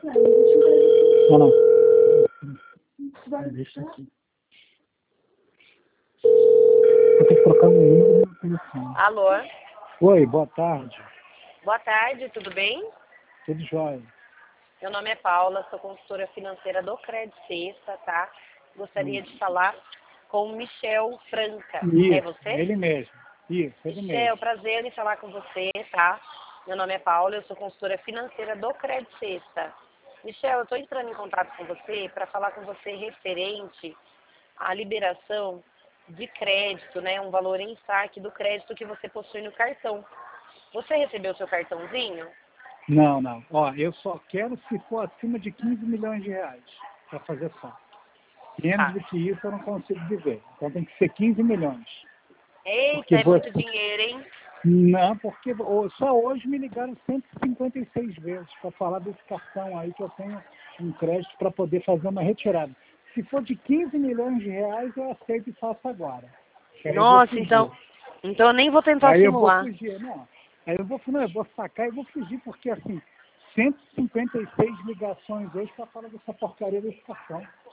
Não, não. Deixa aqui. Vou ter que trocar o número do meu telefone. Alô? Oi, boa tarde. Boa tarde, tudo bem? Tudo jóia. Meu nome é Paula, sou consultora financeira do Credit Sexta, tá? Gostaria de falar com o Michel Franca. É Isso, você? ele mesmo. Isso, ele Michel, mesmo. prazer em falar com você, tá? Meu nome é Paula, eu sou consultora financeira do Credit Sexta. Michel, eu estou entrando em contato com você para falar com você referente à liberação de crédito, né? Um valor em saque do crédito que você possui no cartão. Você recebeu o seu cartãozinho? Não, não. Ó, eu só quero se for acima de 15 milhões de reais para fazer saque. Menos Tá. do que isso eu não consigo viver. Então tem que ser 15 milhões. Eita, Porque é muito você... dinheiro, hein? Não, porque só hoje me ligaram 156 vezes para falar desse cartão aí que eu tenho um crédito para poder fazer uma retirada. Se for de 15 milhões de reais, eu aceito e faço agora. Que aí eu vou Nossa, fugir. então eu nem vou tentar Aí eu vou simular. fugir, não. Aí eu vou sacar e vou fugir, porque assim, 156 ligações hoje para falar dessa porcaria desse cartão.